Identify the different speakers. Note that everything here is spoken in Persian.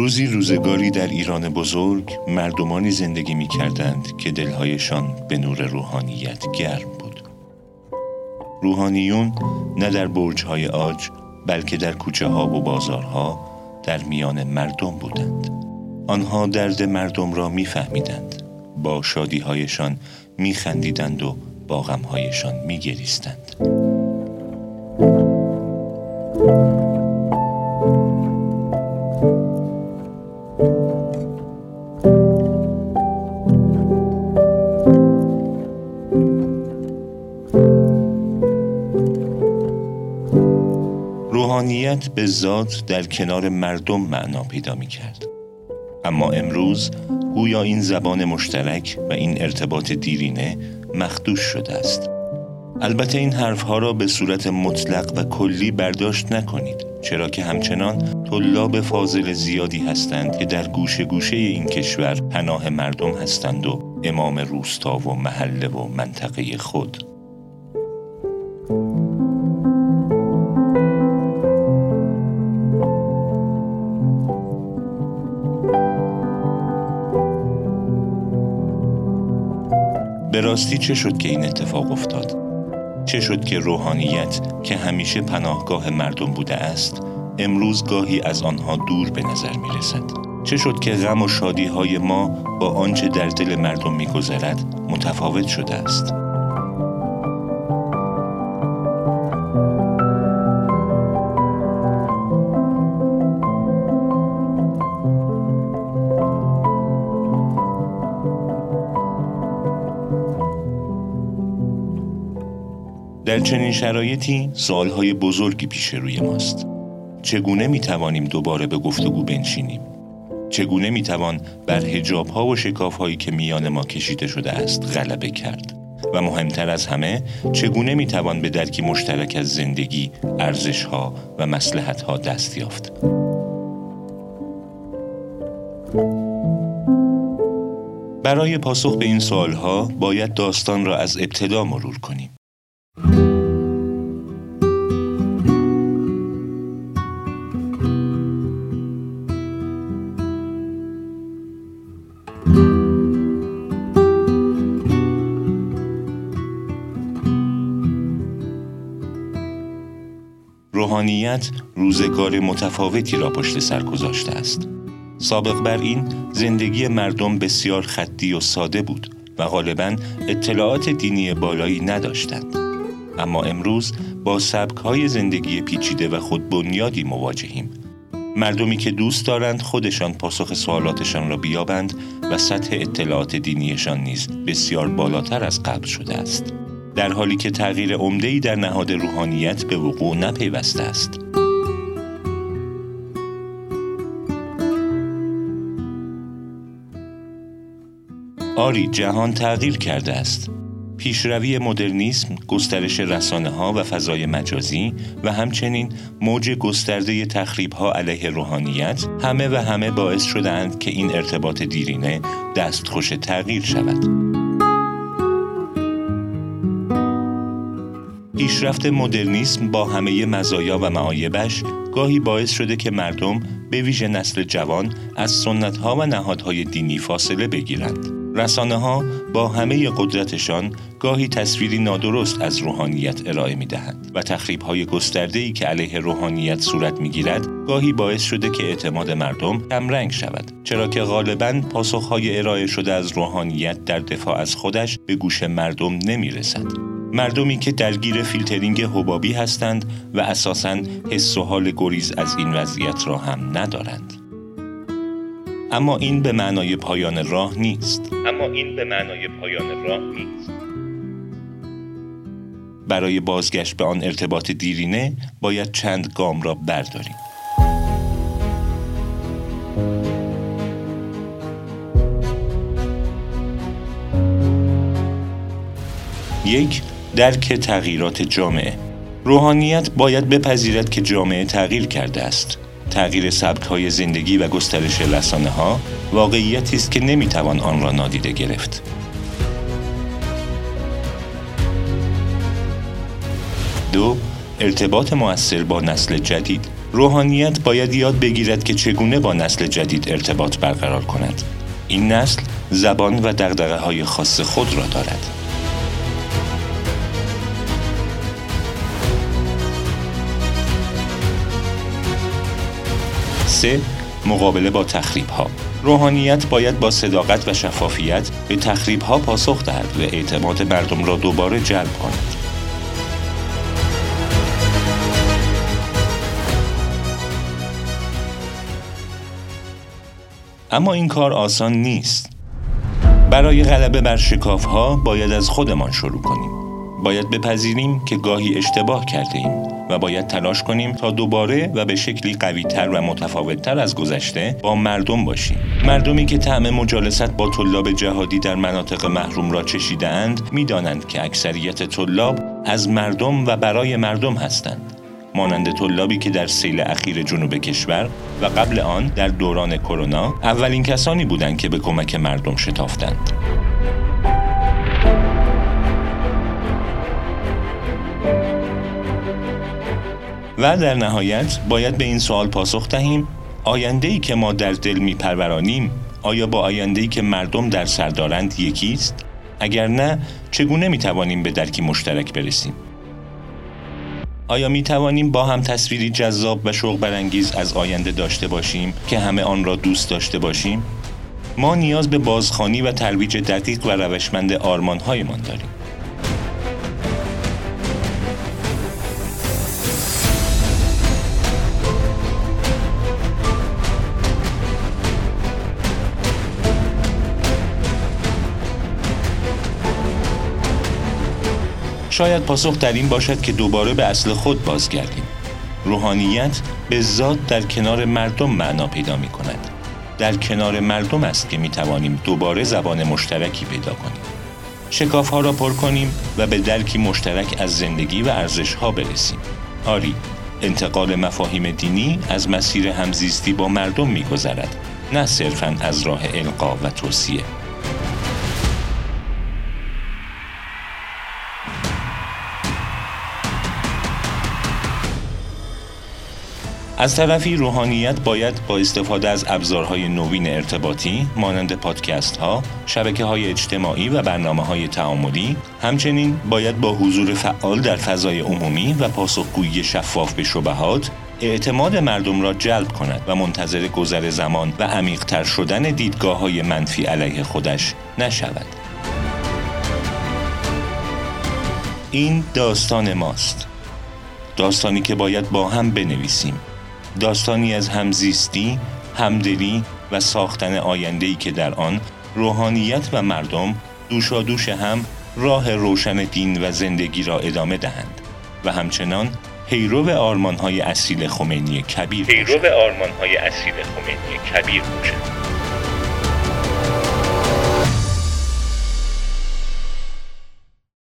Speaker 1: روزی روزگاری در ایران بزرگ مردمانی زندگی می کردند که دلهایشان به نور روحانیت گرم بود. روحانیون نه در برج‌های عاج بلکه در کوچه ها و بازارها در میان مردم بودند. آنها درد مردم را می فهمیدند، با شادی‌هایشان می خندیدند و با غم‌هایشان می گریستند. روحانیت به ذات در کنار مردم معنا پیدا می کرد. اما امروز گویا این زبان مشترک و این ارتباط دیرینه مخدوش شده است. البته این حرفها را به صورت مطلق و کلی برداشت نکنید، چرا که همچنان طلاب فاضل زیادی هستند که در گوشه گوشه این کشور پناه مردم هستند و امام روستا و محله و منطقه خود. به راستی چه شد که این اتفاق افتاد؟ چه شد که روحانیت که همیشه پناهگاه مردم بوده است، امروز گاهی از آنها دور به نظر می رسد؟ چه شد که غم و شادی های ما با آنچه در دل مردم می گذرد متفاوت شده است؟ در چنین شرایطی سوالهای بزرگی پیش روی ماست. چگونه میتوانیم دوباره به گفتگو بنشینیم؟ چگونه میتوان بر حجاب‌ها و شکاف‌هایی که میان ما کشیده شده است غلبه کرد؟ و مهمتر از همه، چگونه میتوان به درکی مشترک از زندگی، ارزش‌ها و مصلحت‌ها دست یافت؟ برای پاسخ به این سوالها باید داستان را از ابتدا مرور کنیم. روحانیت روزگار متفاوتی را پشت سر گذاشته است. سابق بر این زندگی مردم بسیار خطی و ساده بود و غالباً اطلاعات دینی بالایی نداشتند. اما امروز با سبک‌های زندگی پیچیده و خودبنیادی مواجهیم. مردمی که دوست دارند خودشان پاسخ سوالاتشان را بیابند و سطح اطلاعات دینیشان نیز بسیار بالاتر از قبل شده است، در حالی که تغییر عمده‌ای در نهاد روحانیت به وقوع نپیوسته است. آری، جهان تغییر کرده است. پیشروی مدرنیسم، گسترش رسانه‌ها و فضای مجازی و همچنین موج گسترده تخریب‌ها علیه روحانیت همه باعث شدند که این ارتباط دیرینه دستخوش تغییر شود. پیشرفت مدرنیسم با همه مزایا و معایبش گاهی باعث شده که مردم به ویژه نسل جوان از سنت‌ها و نهادهای دینی فاصله بگیرند. رسانه‌ها با همه قدرتشان گاهی تصویری نادرست از روحانیت ارائه می‌دهند و تخریب‌های گسترده‌ای که علیه روحانیت صورت می‌گیرد گاهی باعث شده که اعتماد مردم کمرنگ شود، چرا که غالباً پاسخ‌های ارائه شده از روحانیت در دفاع از خودش به گوش مردم نمی‌رسد. مردمی که درگیر فیلترینگ حبابی هستند و اساساً حس و حال گریز از این وضعیت را هم ندارند. اما این به معنای پایان راه نیست. برای بازگشت به آن ارتباط دیرینه باید چند گام را برداریم. یک، درک تغییرات جامعه. روحانیت باید بپذیرد که جامعه تغییر کرده است. تغییر سبک‌های زندگی و گسترش رسانه‌ها واقعیتی است که نمی‌توان آن را نادیده گرفت. 2. ارتباط مؤثر با نسل جدید. روحانیت باید یاد بگیرد که چگونه با نسل جدید ارتباط برقرار کند. این نسل زبان و دغدغه‌های خاص خود را دارد. 3. مقابله با تخریب‌ها. روحانیت باید با صداقت و شفافیت به تخریب‌ها پاسخ دهد و اعتماد مردم را دوباره جلب کند. اما این کار آسان نیست. برای غلبه بر شکاف‌ها باید از خودمان شروع کنیم. باید بپذیریم که گاهی اشتباه کرده‌ایم و باید تلاش کنیم تا دوباره و به شکلی قوی‌تر و متفاوت‌تر از گذشته با مردم باشیم. مردمی که طعم مجالست با طلاب جهادی در مناطق محروم را چشیده‌اند می‌دانند که اکثریت طلاب از مردم و برای مردم هستند. مانند طلابی که در سیل اخیر جنوب کشور و قبل آن در دوران کرونا اولین کسانی بودند که به کمک مردم شتافتند. و در نهایت باید به این سوال پاسخ دهیم: آینده‌ای که ما در دل می‌پرورانیم آیا با آینده‌ای که مردم در سر دارند یکیست؟ اگر نه، چگونه می‌توانیم به درکی مشترک برسیم؟ آیا می‌توانیم با هم تصویری جذاب و شوق برانگیز از آینده داشته باشیم که همه آن را دوست داشته باشیم؟ ما نیاز به بازخوانی و ترویج دقیق و روشمند آرمان‌هایمان داریم. شاید پاسخ در این باشد که دوباره به اصل خود بازگردیم. روحانیت به ذات در کنار مردم معنا پیدا می کند. در کنار مردم است که می توانیم دوباره زبان مشترکی پیدا کنیم. شکاف‌ها را پر کنیم و به درکی مشترک از زندگی و ارزش‌ها برسیم. آری، انتقال مفاهیم دینی از مسیر همزیستی با مردم می گذرد، نه صرفاً از راه القا و توصیه. از طرفی روحانیت باید با استفاده از ابزارهای نوین ارتباطی مانند پادکست‌ها، شبکه‌های اجتماعی و برنامه‌های تعاملی، همچنین باید با حضور فعال در فضای عمومی و پاسخگویی شفاف به شبهات اعتماد مردم را جلب کند و منتظر گذر زمان و عمیق‌تر شدن دیدگاه‌های منفی علیه خودش نشود. این داستان ماست. داستانی که باید با هم بنویسیم. داستانی از همزیستی، همدلی و ساختن آینده‌ای که در آن روحانیت و مردم دوشادوش هم راه روشن دین و زندگی را ادامه دهند و همچنان پیرو آرمان‌های اصیل خمینی کبیر باشند.